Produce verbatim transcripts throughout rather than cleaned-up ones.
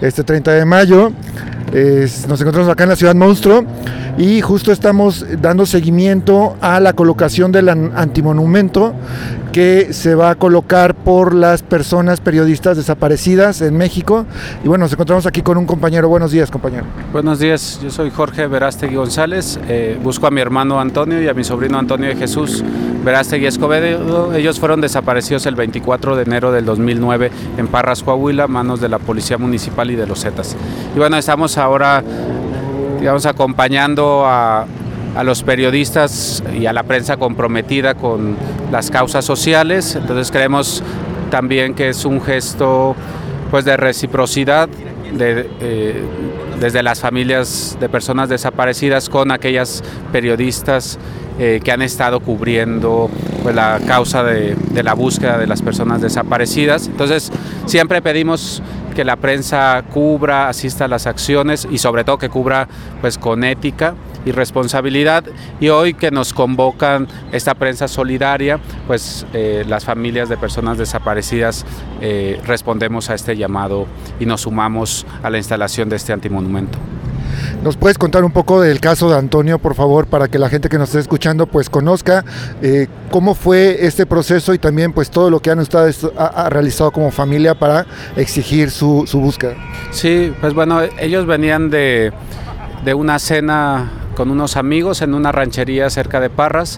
este treinta de mayo. Eh, nos encontramos acá en la Ciudad Monstruo y justo estamos dando seguimiento a la colocación del antimonumento que se va a colocar por las personas periodistas desaparecidas en México. Y bueno, nos encontramos aquí con un compañero. Buenos días, compañero. Buenos días, yo soy Jorge Verástegui González. Eh, busco a mi hermano Antonio y a mi sobrino Antonio de Jesús Verástegui Escobedo. Ellos fueron desaparecidos el veinticuatro de enero del dos mil nueve en Parras, Coahuila, a manos de la Policía Municipal y de los Zetas. Y bueno, estamos ahora, digamos, acompañando a, a los periodistas y a la prensa comprometida con las causas sociales. Entonces creemos también que es un gesto, pues, de reciprocidad de, eh, desde las familias de personas desaparecidas con aquellas periodistas eh, que han estado cubriendo, pues, la causa de, de la búsqueda de las personas desaparecidas. Entonces siempre pedimos que la prensa cubra, asista a las acciones y sobre todo que cubra, pues, con ética y responsabilidad. Y hoy que nos convocan esta prensa solidaria, pues eh, las familias de personas desaparecidas eh, respondemos a este llamado y nos sumamos a la instalación de este antimonumento. ¿Nos puedes contar un poco del caso de Antonio, por favor, para que la gente que nos esté escuchando pues conozca eh, cómo fue este proceso y también pues todo lo que han ustedes ha, ha realizado como familia para exigir su, su búsqueda? Sí, pues bueno, ellos venían de, de una cena con unos amigos en una ranchería cerca de Parras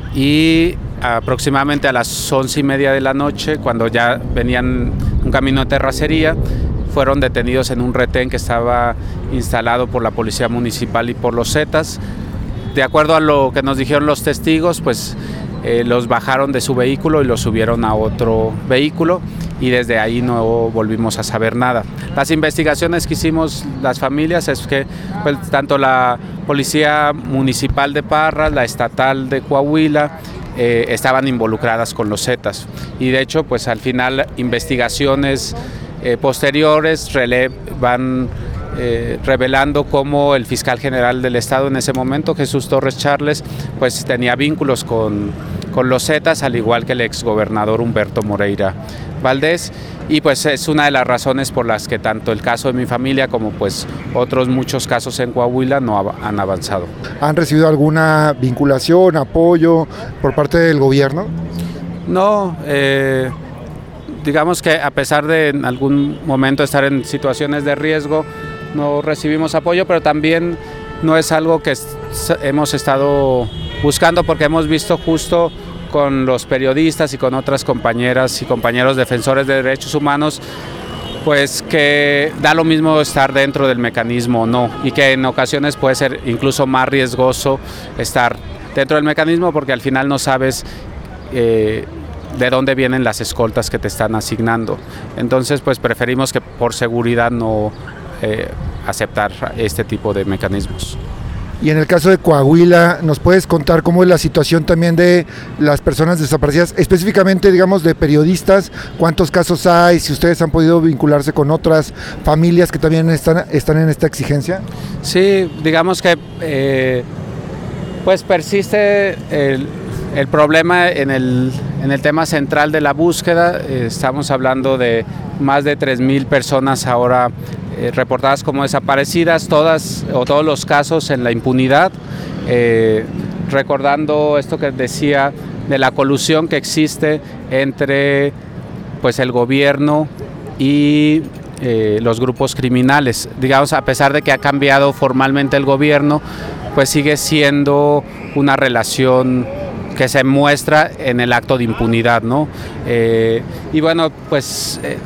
y aproximadamente a las once y media de la noche, cuando ya venían un camino de terracería, fueron detenidos en un retén que estaba instalado por la Policía Municipal y por los Zetas. De acuerdo a lo que nos dijeron los testigos, pues eh, los bajaron de su vehículo y los subieron a otro vehículo y desde ahí no volvimos a saber nada. Las investigaciones que hicimos las familias es que, pues, tanto la Policía Municipal de Parras, la Estatal de Coahuila, eh, estaban involucradas con los Zetas y de hecho, pues al final investigaciones Eh, posteriores rele van eh, revelando cómo el fiscal general del estado en ese momento, Jesús Torres Charles, pues tenía vínculos con, con los Zetas, al igual que el exgobernador Humberto Moreira Valdés, y pues es una de las razones por las que tanto el caso de mi familia como pues otros muchos casos en Coahuila no av- han avanzado. ¿Han recibido alguna vinculación, apoyo por parte del gobierno? No, eh, digamos que a pesar de en algún momento estar en situaciones de riesgo, no recibimos apoyo, pero también no es algo que hemos estado buscando porque hemos visto justo con los periodistas y con otras compañeras y compañeros defensores de derechos humanos, pues que da lo mismo estar dentro del mecanismo o no, y que en ocasiones puede ser incluso más riesgoso estar dentro del mecanismo porque al final no sabes eh, de dónde vienen las escoltas que te están asignando. Entonces, pues preferimos que por seguridad no eh, aceptar este tipo de mecanismos. Y en el caso de Coahuila, ¿nos puedes contar cómo es la situación también de las personas desaparecidas, específicamente, digamos, de periodistas? ¿Cuántos casos hay? Si ustedes han podido vincularse con otras familias que también están, están en esta exigencia. Sí, digamos que eh, pues persiste el El problema en el, en el tema central de la búsqueda. Eh, estamos hablando de más de tres mil personas ahora eh, reportadas como desaparecidas, todas o todos los casos en la impunidad, eh, recordando esto que decía de la colusión que existe entre, pues, el gobierno y eh, los grupos criminales. Digamos, a pesar de que ha cambiado formalmente el gobierno, pues sigue siendo una relación que se muestra en el acto de impunidad, ¿no? Eh, y bueno, pues eh,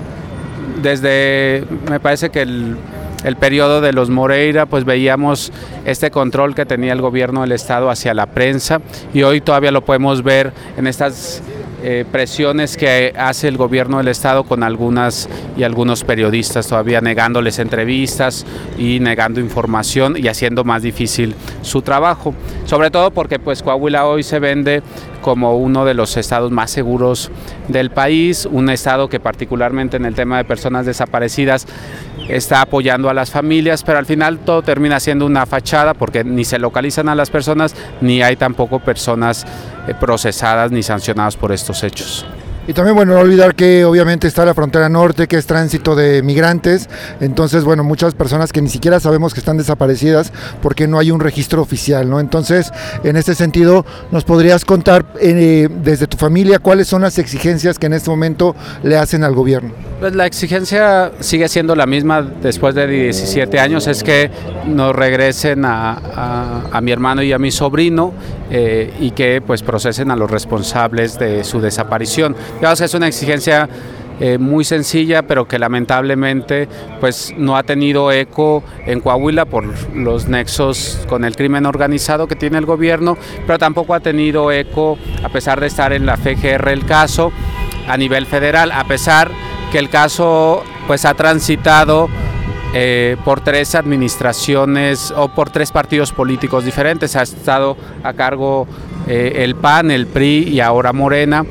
desde, me parece que el, el periodo de los Moreira, pues veíamos este control que tenía el gobierno del estado hacia la prensa y hoy todavía lo podemos ver en estas eh, presiones que hace el gobierno del estado con algunas y algunos periodistas, todavía negándoles entrevistas y negando información y haciendo más difícil su trabajo, sobre todo porque pues Coahuila hoy se vende como uno de los estados más seguros del país, un estado que particularmente en el tema de personas desaparecidas está apoyando a las familias, pero al final todo termina siendo una fachada porque ni se localizan a las personas ni hay tampoco personas eh, procesadas ni sancionadas por estos hechos. Y también, bueno, no olvidar que obviamente está la frontera norte, que es tránsito de migrantes, entonces, bueno, muchas personas que ni siquiera sabemos que están desaparecidas porque no hay un registro oficial, ¿no? Entonces, en este sentido, ¿nos podrías contar eh, desde tu familia cuáles son las exigencias que en este momento le hacen al gobierno? Pues la exigencia sigue siendo la misma después de diecisiete años, es que nos regresen a, a, a mi hermano y a mi sobrino eh, y que pues procesen a los responsables de su desaparición. Digamos que es una exigencia eh, muy sencilla, pero que lamentablemente pues no ha tenido eco en Coahuila por los nexos con el crimen organizado que tiene el gobierno, pero tampoco ha tenido eco, a pesar de estar en la F G R el caso, a nivel federal, a pesar que el caso pues ha transitado eh, por tres administraciones o por tres partidos políticos diferentes. Ha estado a cargo eh, el P A N, el P R I y ahora Morena,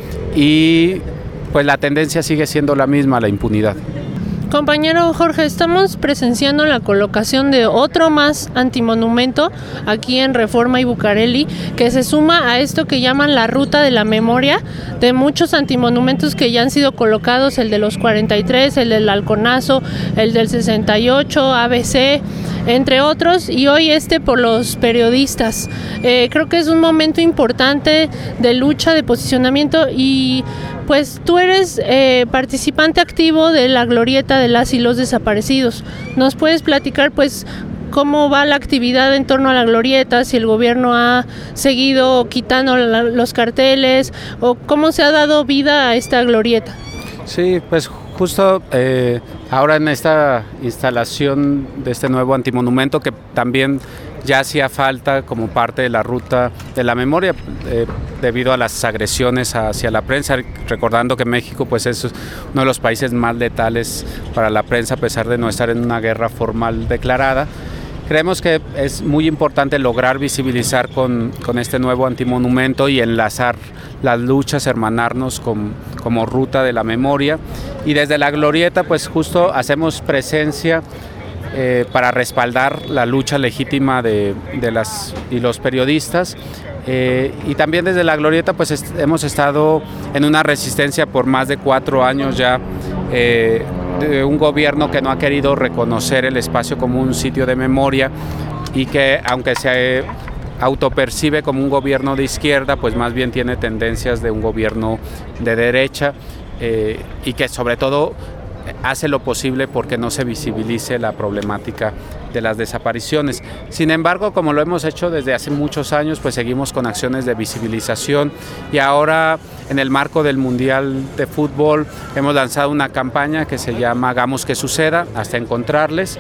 y pues la tendencia sigue siendo la misma, la impunidad. Compañero Jorge, estamos presenciando la colocación de otro más antimonumento aquí en Reforma y Bucareli, que se suma a esto que llaman la ruta de la memoria, de muchos antimonumentos que ya han sido colocados, el de los cuarenta y tres, el del Halconazo, el del sesenta y ocho, A B C, entre otros, y hoy este por los periodistas. Eh, creo que es un momento importante de lucha, de posicionamiento, y pues tú eres eh, participante activo de la glorieta de las y los desaparecidos. ¿Nos puedes platicar pues cómo va la actividad en torno a la glorieta, si el gobierno ha seguido quitando la, los carteles, o cómo se ha dado vida a esta glorieta? Sí, pues justo eh, ahora en esta instalación de este nuevo antimonumento, que también ya hacía falta como parte de la ruta de la memoria eh, debido a las agresiones hacia la prensa, recordando que México pues es uno de los países más letales para la prensa a pesar de no estar en una guerra formal declarada. Creemos que es muy importante lograr visibilizar con, con este nuevo antimonumento y enlazar las luchas, hermanarnos con, como ruta de la memoria, y desde la glorieta pues justo hacemos presencia Eh, para respaldar la lucha legítima de, de las y los periodistas, eh, y también desde la glorieta pues est- hemos estado en una resistencia por más de cuatro años ya eh, de un gobierno que no ha querido reconocer el espacio como un sitio de memoria, y que aunque se autopercibe como un gobierno de izquierda, pues más bien tiene tendencias de un gobierno de derecha, eh, y que sobre todo hace lo posible porque no se visibilice la problemática de las desapariciones. Sin embargo, como lo hemos hecho desde hace muchos años, pues seguimos con acciones de visibilización, y ahora en el marco del Mundial de Fútbol hemos lanzado una campaña que se llama Hagamos que suceda hasta encontrarles,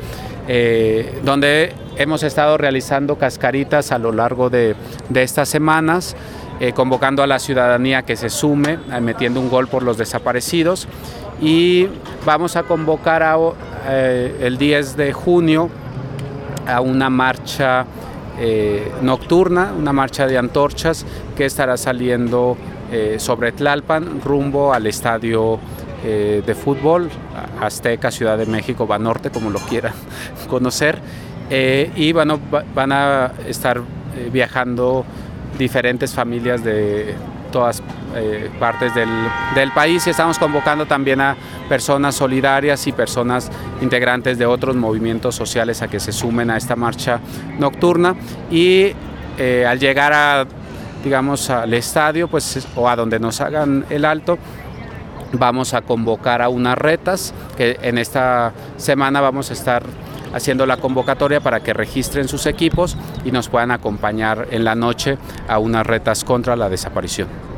eh, donde hemos estado realizando cascaritas a lo largo de, de estas semanas, eh, convocando a la ciudadanía que se sume, eh, metiendo un gol por los desaparecidos. Y vamos a convocar a, eh, el diez de junio a una marcha eh, nocturna, una marcha de antorchas que estará saliendo eh, sobre Tlalpan rumbo al estadio eh, de fútbol Azteca, Ciudad de México, Banorte, como lo quieran conocer, eh, y bueno, va, van a estar eh, viajando diferentes familias de todas eh, partes del, del país, y estamos convocando también a personas solidarias y personas integrantes de otros movimientos sociales a que se sumen a esta marcha nocturna, y eh, al llegar a, digamos, al estadio pues, o a donde nos hagan el alto, vamos a convocar a unas retas que en esta semana vamos a estar haciendo la convocatoria para que registren sus equipos y nos puedan acompañar en la noche a unas retas contra la desaparición.